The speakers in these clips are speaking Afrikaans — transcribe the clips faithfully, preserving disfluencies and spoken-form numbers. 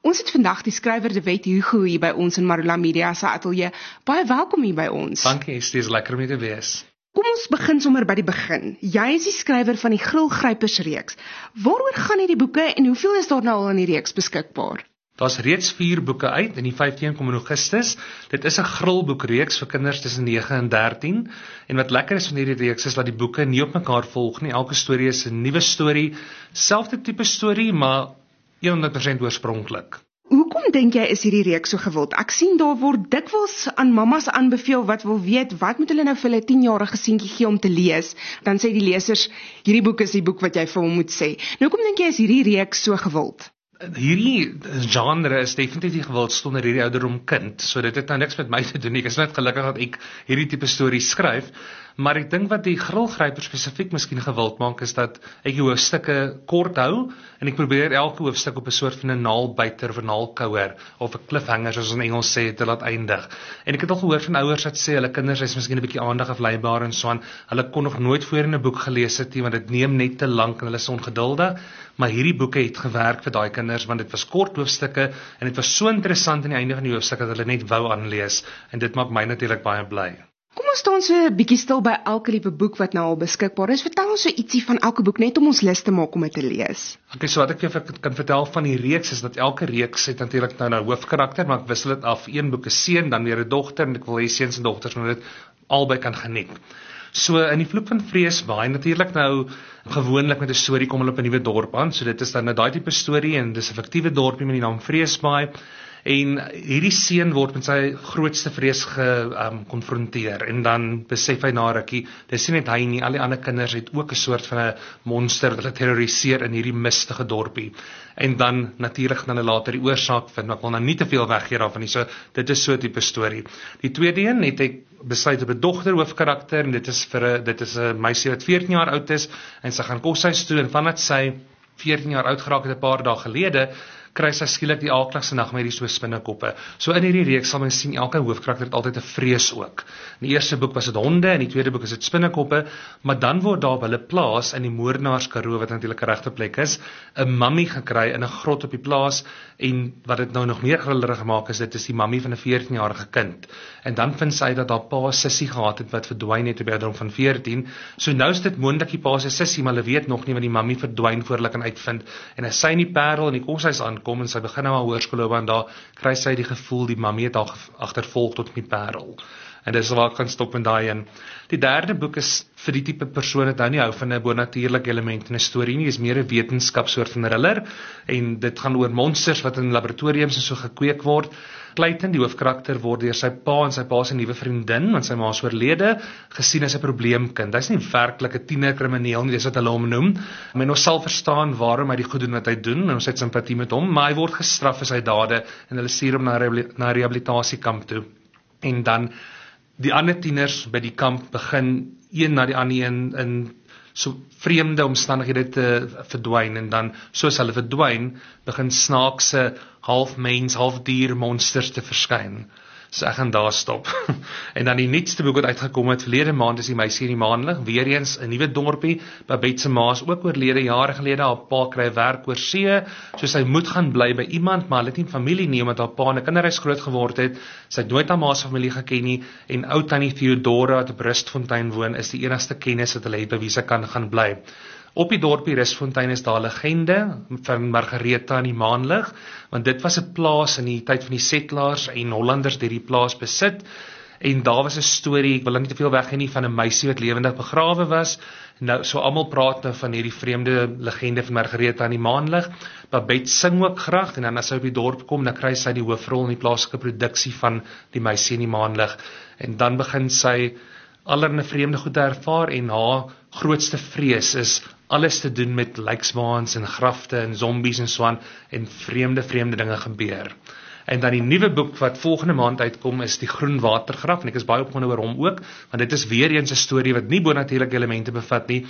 Ons het vandag die skrywer De Wet Hugo hier by ons in Marula Media se ateljee. Baie welkom hier by ons. Dankie, dit is lekker om hier te wees. Kom ons begin sommer by die begin. Jy is die skrywer van die Grillgrypers reeks. Waaroor gaan hierdie boeke en hoeveel is daar nou al in die reeks beskikbaar? Daar's reeds vier boeke uit en die vyfde een kom in Augustus. Dit is 'n grillboekreeks vir kinders tussen nege en dertien. En wat lekker is van hierdie reeks is dat die boeke nie op mekaar volg nie. Elke storie is 'n nuwe storie, selfde tipe storie, maar honderd persent oorspronklik. Hoekom dink jy is hierdie reeks so gewild? Ek sien daar word dikwels aan mammas aanbeveel wat wil weet, wat moet hulle nou vir hulle tienjarige seentjie gee om te lees? Dan sê die lesers, hierdie boek is die boek wat jy vir hom moet sê. Nou hoekom dink jy is hierdie reeks so gewild? Hierdie genre is definitief die gewildste onder hierdie ouderdom kind, so dit het nou niks met my te doen nie. Ek is net gelukkig dat ek hierdie tipe stories skryf, maar ek dink wat die Grillgryper spesifiek miskien gewild maak, is dat ek die hoofstukke kort hou, en ek probeer elke hoofstuk op 'n soort van 'n naalbyter of 'n naalkouer, of 'n cliffhanger, soos in Engels sê, te laat eindig. En ek het al gehoor van ouers wat sê, hulle kinders is miskien 'n bietjie aandag afleibaar en so aan, hulle kon nog nooit voor in 'n boek gelees het nie, want dit neem net te lank en hulle is ongeduldig, maar hierdie boeke het gewerk vir daai kinders, want dit was kort hoofstukke, en dit was so interessant aan die einde van die hoofstuk, dat hulle net wou aanlees, en dit maak my natuurlik baie bly. Kom ons staan so 'n bietjie stil by elke liewe boek wat nou al beskikbaar is. Vertel ons so ietsie van elke boek, net om ons lus te maak om dit te lees. Okay, so wat ek vir kan vertel van die reeks, is dat elke reeks het natuurlik nou 'n hoofkarakter, maar ek wissel dit af. Een boek is seun, dan weer 'n dogter, en ek wil hê seuns en dogters moet dit albei kan geniet. So in die Vloek van Vreesbaai, natuurlik nou gewoonlik met 'n storie kom hulle op 'n nuwe dorp aan, so dit is dan nou daai tipe storie, en dis 'n fiktiewe dorpie met die naam Vreesbaai, en hierdie seun word met sy grootste vrees gekonfronteer, um, en dan besef hy na rukkie, dis nie net hy nie, al die ander kinders het ook 'n soort van 'n monster wat hulle terroriseer in hierdie mistige dorpie, en dan natuurlik gaan hulle later die oorsaak vind, maar ek wil nou nie te veel weggee daarvan nie, so dit is so 'n tipe storie. Die tweede een het ek besluit op 'n dogter hoofkarakter, en dit is vir 'n dit is 'n meisie wat veertien jaar oud is, en sy gaan koshuis toe, en vandat sy veertien jaar oud geraak het 'n paar dae gelede, kry sy skielik die aakligste nagmerries oor spinnekoppe. So in hierdie reeks sal mens sien, elke hoofkarakter het altyd 'n vrees ook. In die eerste boek was dit honde, in die tweede boek is dit spinnekoppe, maar dan word daar op hulle plaas, in die moordenaarskaroo, wat natuurlik 'n regte plek is, 'n mammie gekry in 'n grot op die plaas, en wat dit nou nog meer grillerig gemaak is, dit is die mammie van 'n veertienjarige kind. En dan vind sy dat haar pa sussie gehad het, wat verdwyn het op die ouderdom van veertien, so nou is dit moontlik die pa se sussie, maar hulle weet nog nie wat die mammie verdwyn voor hulle kan uitvind, en as sy in die Parel in die koshuis aan kom, en sy begin nou haar hoërskoolloopbaan, daar kry sy die gevoel, die mammie het haar agtervolg tot die Parel. En dis waar ek gaan stop in daai een. Die derde boek is vir die tipe persoon wat nou nie hou van 'n bonatuurlike element in 'n storie nie, is meer 'n wetenskapsoort van thriller, en dit gaan oor monsters wat in laboratoriums en so gekweek word. Clayton, die hoofkarakter, word deur sy pa en sy pa se nuwe vriendin, want sy ma is oorlede, gesien as 'n probleemkind. Hy's nie werklik 'n tienerkrimineel nie, dis wat hulle hom noem. Men ons sal verstaan waarom hy die goed doen wat hy doen, en ons het simpatie met hom, maar hy word gestraf vir sy dade, en hulle stuur hom na 'n na 'n rehabilitasiekamp toe. En dan die ander tieners by die kamp begin een na die ander een in so vreemde omstandighede te verdwyn, en dan soos hulle verdwyn, begin snaakse half mens, half dier monsters te verskyn. So ek gaan daar stop. En dan die nuutste boek wat uitgekom het verlede maand is Die Meisie in die Maanlig, weer eens 'n nuwe dorpie. Babette se ma is ook oorlede jare gelede, haar pa kry werk oor see, so sy moet gaan bly by iemand, maar hulle het nie familie nie, omdat haar pa in 'n kinderhuis groot geword het. Sy het nooit haar ma se familie geken nie, en ou tannie Theodora wat op Rustfontein woon, is die enigste kennis wat hulle het by wie sy kan gaan bly. Op die dorpie Rustfontein is daar 'n legende van Margaretha in die Maanlig, want dit was 'n plaas in die tyd van die settlers en Hollanders het die plaas besit, en daar was 'n storie, ek wil nie te veel weggee nie, van 'n meisie wat lewendig begrawe was. Nou, so almal praat nou van hierdie vreemde legende van Margaretha in die Maanlig. Babette sing ook graag, en dan as sy op die dorp kom, dan kry sy die hoofrol in die plaaslike produksie van Die Meisie in die Maanlig, en dan begin sy allerlei vreemde goed te ervaar, en haar grootste vrees is alles te doen met lijkswaans en grafte en zombies en so aan, en vreemde vreemde dinge gebeur. En dan die nuwe boek wat volgende maand uitkom is Die Groen Watergraf, en ek is baie opgewonde oor hom ook, want dit is weer eens 'n storie wat nie bonatuurlike elemente bevat nie.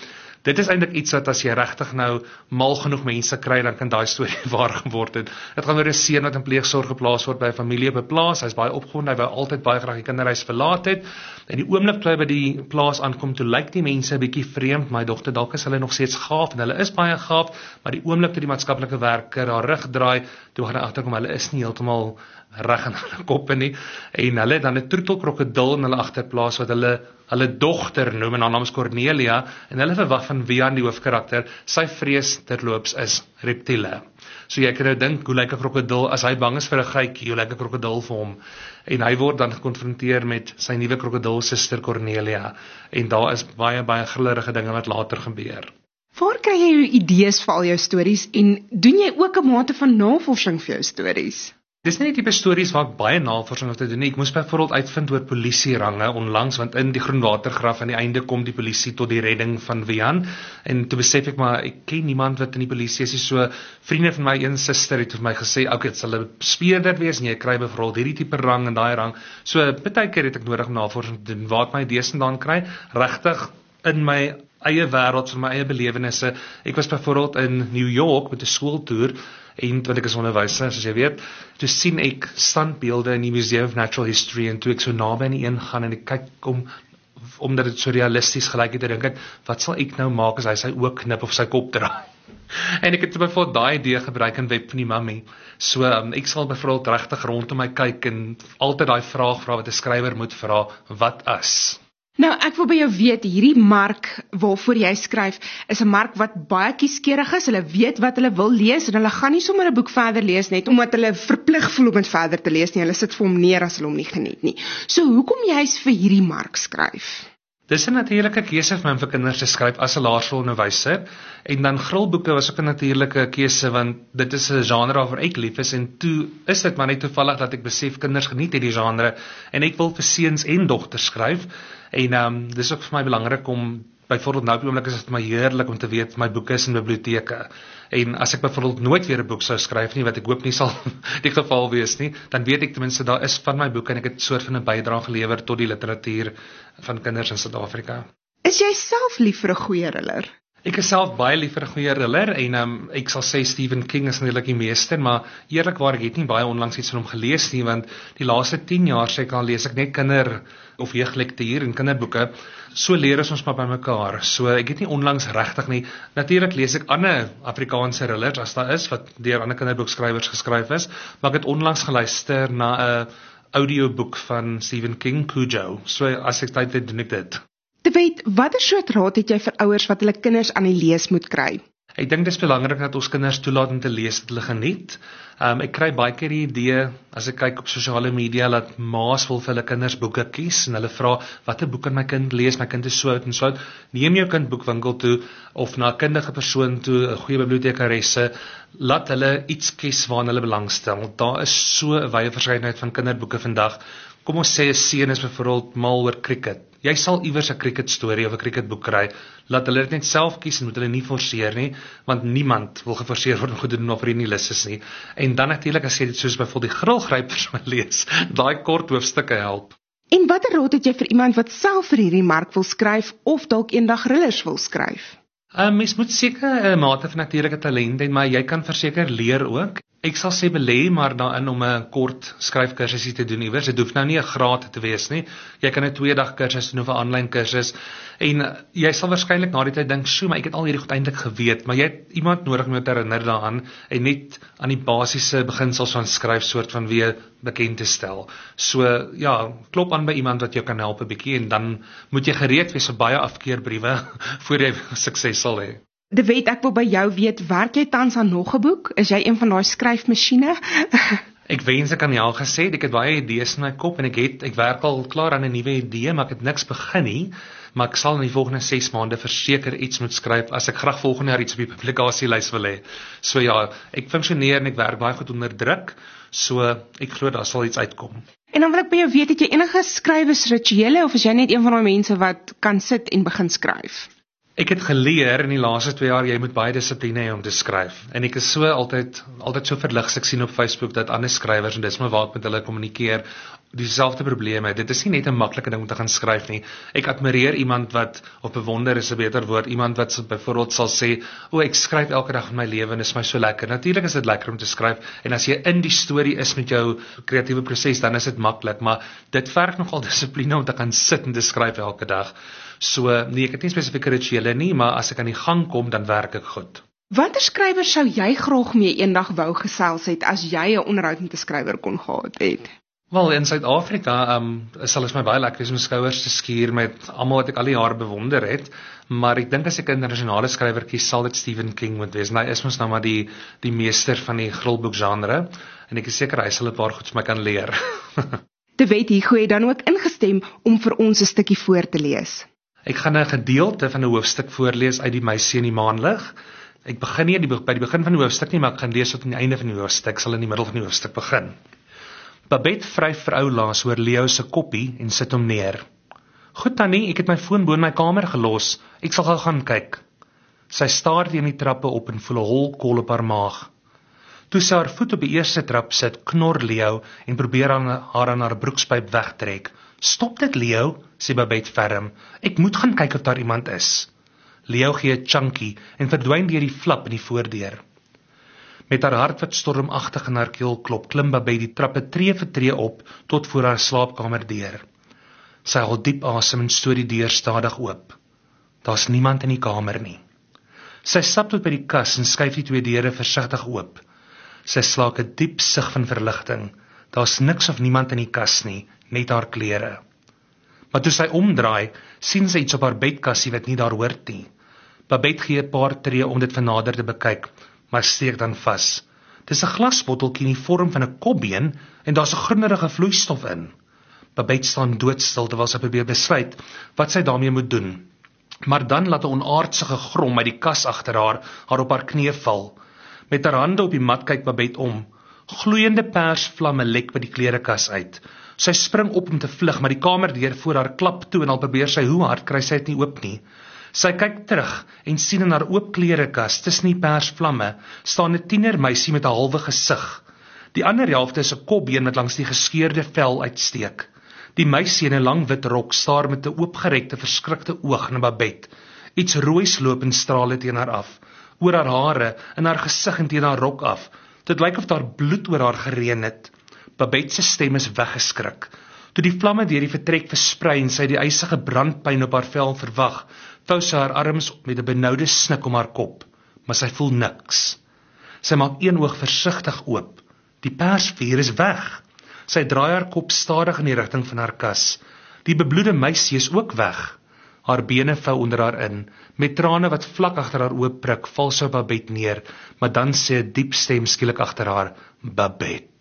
dit is eintlik iets wat as jy regtig nou mal genoeg mense kry, dan kan daai storie waar geword het. Dit gaan oor 'n seun wat in pleegsorg geplaas word by 'n familie op 'n plaas. Hy's baie opgewonde, hy wou altyd baie graag die kinderhuis verlaat het. En die oomblik toe hy by die plaas aankom, toe lyk die mense 'n bietjie vreemd. My dogter, dalk is hulle nog steeds gaaf en hulle is baie gaaf, maar die oomblik toe die maatskaplike werker haar rug draai, toe gaan hy agterkom hulle is nie heeltemal reg in hulle koppe nie. En hulle het dan 'n troetelkrokodil in hulle agterplaas wat hulle hulle dogter noem en haar naam is Cornelia en hulle verwag van Wian die hoofkarakter, sy vrees terloops is reptiele. So jy kan nou dink hoe lyk 'n krokodil as hy bang is vir 'n geitjie, hoe lyk 'n krokodil vir hom? En hy word dan gekonfronteer met sy nuwe krokodilsuster Cornelia en daar is baie baie grillerige dinge wat later gebeur. Waar kry jy jou idees vir al jou stories en doen jy ook 'n mate van navorsing vir jou stories? Dis nie die tipe stories waar ek baie navorsing hoef te doen nie. Ek moes byvoorbeeld uitvind oor polisierange onlangs, want in die Groenwatergraf aan die einde kom die polisie tot die redding van Wian. En toe besef ek maar, ek ken niemand wat in die polisie is. So vriende van my, een suster het vir my gesê, okay, dit sal 'n speurder wees en jy kry byvoorbeeld hierdie tipe rang en daai rang. So baie keer het ek nodig om navorsing te doen. Waar ek my idees vandaan kry, regtig in my eie wêreld, van my eie belewennisse. Ek was byvoorbeeld in New York met 'n skooltoer en want ek is onderwyser, soos jy weet, toe sien ek standbeelde in die Museum of Natural History en toe ek so naby aan die een gaan en ek kyk om omdat dit so realisties gelyk het, dink ek, wat sal ek nou maak as hy sy oog knip of sy kop draai? En ek het byvoorbeeld daai idee gebruik in Web van die Mummy. So um, ek sal byvoorbeeld regtig rondom my kyk en altyd daai vraag vra wat 'n skrywer moet vra, wat as? Nou, ek wil by jou weet, hierdie mark waarvoor jy skryf, is 'n mark wat baie kieskeurig is. Hulle weet wat hulle wil lees en hulle gaan nie sommer 'n boek verder lees net omdat hulle verplig voel om dit verder te lees nie. Hulle sit vir hom neer as hulle hom nie geniet nie. So, hoekom jy's vir hierdie mark skryf? Dis 'n natuurlike keuse vir my om vir kinders te skryf as 'n laerskoolonderwyser en dan grillboeke was ook 'n natuurlike keuse want dit is 'n genre waarvoor ek lief is en toe is dit maar net toevallig dat ek besef kinders geniet hierdie genre en ek wil vir seuns en dogters skryf en um, dis ook vir my belangrik om byvoorbeeld nou op die oomblik is dit my heerlik om te weet my boeke is in biblioteke en as ek byvoorbeeld nooit weer 'n boek sou skryf nie wat ek hoop nie sal die geval wees nie, dan weet ek ten minste daar is van my boeke en ek het 'n soort van 'n bydrae gelewer tot die literatuur van kinders in Suid-Afrika. Is jy self lief vir 'n goeie thriller? Ek is self baie lief vir 'n goeie thriller en um, ek sal sê Stephen King is natuurlik die meester, maar eerlikwaar ek het nie baie onlangs iets van hom gelees nie want die laaste tien jaar sê ek al lees ek net kinder of jeuglektuur en kinderboeke. So leer ons maar by mekaar. So ek het nie onlangs regtig nie. Natuurlik lees ek ander Afrikaanse thrillers as daar is wat deur ander kinderboekskrywers geskryf is, maar ek het onlangs geluister na 'n audioboek van Stephen King, Cujo. So as ek tyd het, doen ek dit. Te weet, watter soort raad het jy vir ouers wat hulle kinders aan die lees moet kry? Ek dink dit is belangrik dat ons kinders toelaat om te lees wat hulle geniet. Um, ek kry baie keer die idee, as ek kyk op sosiale media, dat ma's wil vir hulle kinders boeke kies, en hulle vra, watter boek kan my kind lees, my kind is so oud en so oud. Neem jou kind boekwinkel toe, of na 'n kundige persoon toe, 'n goeie bibliotekaresse, laat hulle iets kies waarna hulle belangstel. Daar is so 'n wye verskeidenheid van kinderboeke vandag. Kom ons sê 'n seun is byvoorbeeld mal oor cricket. Jy sal iewers 'n cricket storie of 'n cricketboek kry. Laat hulle dit net self kies en moet hulle nie forceer nie, want niemand wil geforseer word om goed te doen of er nie lus is nie. En dan natuurlik as jy dit soos byvoorbeeld die Grillgrypers wil lees, daai kort hoofstukke help. En watter raad het jy vir iemand wat self vir hierdie mark wil skryf of dalk eendag thrillers wil skryf? Uh, mens moet seker 'n uh, mate van natuurlike talent hê, maar jy kan verseker leer ook. Ek sal sê belê maar daarin om 'n kort skryfkursusie te doen iewers. Dit hoef nou nie 'n graad te wees nie. Jy kan 'n twee dag kursus doen of 'n aanlyn kursus en uh, jy sal waarskynlik na die tyd dink, "Sjoe, maar ek het al hierdie goed eintlik geweet," maar jy het iemand nodig om jou te herinner daaraan en net aan die basiese beginsels van skryf soort van weer bekend te stel. So ja, klop aan by iemand wat jou kan help 'n bietjie en dan moet jy gereed wees vir baie afkeerbriewe voor jy sukses sal hê. De weet, ek wil by jou weet, werk jy tans aan nog 'n boek? Is jy een van daai skryfmasjiene? Ek wens ek kan ja gesê, ek het baie idees in my kop en ek het ek werk al klaar aan 'n nuwe idee, maar ek het niks begin nie, maar ek sal in die volgende ses maande verseker iets moet skryf as ek graag volgende jaar iets op die publikasielys wil hê. So ja, ek funksioneer en ek werk baie goed onder druk, so ek glo daar sal iets uitkom. En dan wil ek by jou weet, het jy enige skrywersrituele of is jy net een van daai mense wat kan sit en begin skryf? Ek het geleer in die laaste twee jaar, jy moet baie dissipline hê om te skryf. En ek is so altyd altyd so verlig as ek sien op Facebook dat ander skrywers, en dis maar waar ek met hulle kommunikeer, dieselfde probleme. Dit is nie net 'n maklike ding om te gaan skryf nie. Ek admireer iemand wat, of bewonder is 'n beter woord, iemand wat byvoorbeeld sal sê, o, ek skryf elke dag van my lewe en dit is my so lekker. Natuurlik is dit lekker om te skryf, en as jy in die storie is met jou kreatiewe proses, dan is dit maklik, maar dit verg nogal dissipline om te gaan sit en te skryf elke dag. So, nee, ek het nie spesifieke rituele nie, maar as ek aan die gang kom, dan werk ek goed. Watter skrywer sou jy graag mee eendag wou gesels het as jy 'n onderhoud met 'n skrywer kon gehad het? Wel, in Suid-Afrika um, sal dit my baie lekker wees om skouers te skuur met almal wat ek al die jare bewonder het, maar ek dink as ek 'n internasionale skrywer kies, sal dit Stephen King moet wees. En hy is mos nou maar die die meester van die grulboekgenre, en ek is seker hy sal 'n paar goed vir my kan leer. De Wet Hugo het dan ook ingestem om vir ons 'n stukkie voor te lees. Ek gaan 'n gedeelte van 'n hoofstuk voorlees uit Die Meisie in die Maanlig. Ek begin nie die, by die begin van die hoofstuk nie, maar ek gaan lees tot aan die einde van die hoofstuk. Ek sal in die middel van die hoofstuk begin. Babette vryf vir ou Laas oor Leo se koppie en sit hom neer. Goed Tannie, ek het my foon bo in my kamer gelos. Ek sal gou gaan kyk. Sy staar teen die trappe op en voel 'n hol kol op haar maag. Toe sy haar voet op die eerste trap sit, knor Leo en probeer aan haar aan haar broekspyp wegtrek. Stop dit, Leo, sê Babette ferm. Ek moet gaan kyk of daar iemand is. Leo gee 'n chunky en verdwyn deur die flap in die voordeur. Met haar hart wat stormagtig in haar keel klop, klim Babette die trappe tree vir tree op tot voor haar slaapkamerdeur. Sy haal diep asem en stoot die deur stadig oop. Daar's niemand in die kamer nie. Sy stap tot by die kas en skuif die twee deure versigtig oop. Sy slaak 'n diep sug van verligting. Daar's niks of niemand in die kas nie, net haar klere. Maar toe sy omdraai, sien sy iets op haar bedkassie wat nie daar hoort nie. Babette gee 'n paar tree om dit van nader te bekyk, maar steek dan vas. Dis 'n glasbotteltjie in die vorm van 'n kopbeen en daar's 'n groenerige vloeistof in. Babette staan doodstil terwyl sy probeer besluit wat sy daarmee moet doen. Maar dan laat 'n onaardse gegrom uit die kas agter haar haar op haar knieë val. Met haar hande op die mat kyk Babette om. Gloeiende persvlamme lek by die klerekas uit. Sy spring op om te vlug, maar die kamerdeur voor haar klap toe en al probeer sy hoe hard kry sy dit nie oop nie. Sy kyk terug en sien in haar oop klerekas tussen die persvlamme staan 'n tienermeisie met 'n halwe gesig. Die ander helfte is 'n kopbeen wat langs die geskeurde vel uitsteek. Die meisie in 'n lang wit rok staar met 'n oopgerekte verskrikte oog na Babette. Iets roois loop en straal teen haar af, oor haar hare, in haar gesig en teen haar rok af. Dit lyk of daar bloed oor haar gereën het. Babette se stem is weggeskrik. Toe die vlamme deur die vertrek versprei en sy die ysige brandpyn op haar vel verwag, vou sy haar arms met 'n benoude snik om haar kop, maar sy voel niks. Sy maak een oog versigtig oop. Die persvuur is weg. Sy draai haar kop stadig in die rigting van haar kas. Die bebloede meisie is ook weg. Haar bene vou onder haar in. Met trane wat vlak agter haar oë prik, val sy op Babette neer, maar dan sê 'n diep stem skielik agter haar, Babette.